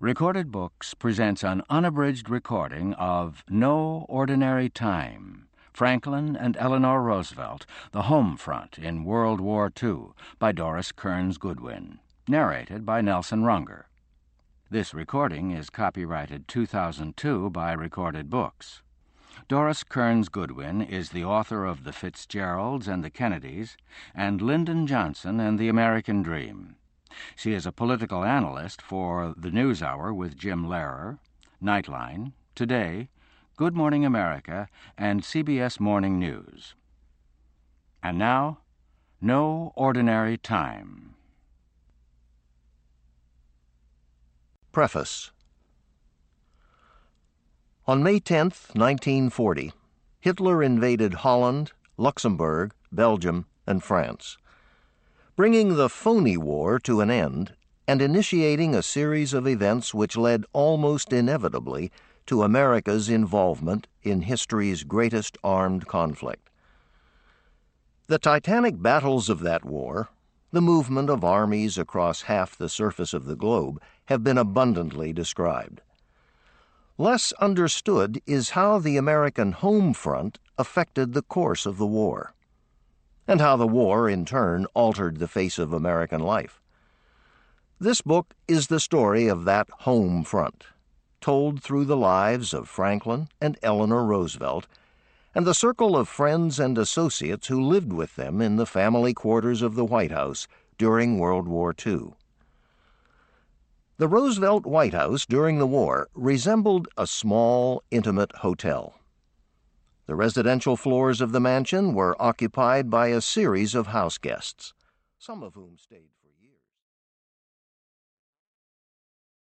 Recorded Books presents an unabridged recording of No Ordinary Time, Franklin and Eleanor Roosevelt, The Home Front in World War II, by Doris Kearns Goodwin, narrated by Nelson Runger. This recording is copyrighted 2002 by Recorded Books. Doris Kearns Goodwin is the author of The Fitzgeralds and the Kennedys and Lyndon Johnson and the American Dream. She is a political analyst for The NewsHour with Jim Lehrer, Nightline, Today, Good Morning America, and CBS Morning News. And now, No Ordinary Time. Preface. On May 10, 1940, Hitler invaded Holland, Luxembourg, Belgium, and France, bringing the phony war to an end and initiating a series of events which led almost inevitably to America's involvement in history's greatest armed conflict. The titanic battles of that war, the movement of armies across half the surface of the globe, have been abundantly described. Less understood is how the American home front affected the course of the war, and how the war, in turn, altered the face of American life. This book is the story of that home front, told through the lives of Franklin and Eleanor Roosevelt, and the circle of friends and associates who lived with them in the family quarters of the White House during World War II. The Roosevelt White House during the war resembled a small, intimate hotel. The residential floors of the mansion were occupied by a series of house guests, some of whom stayed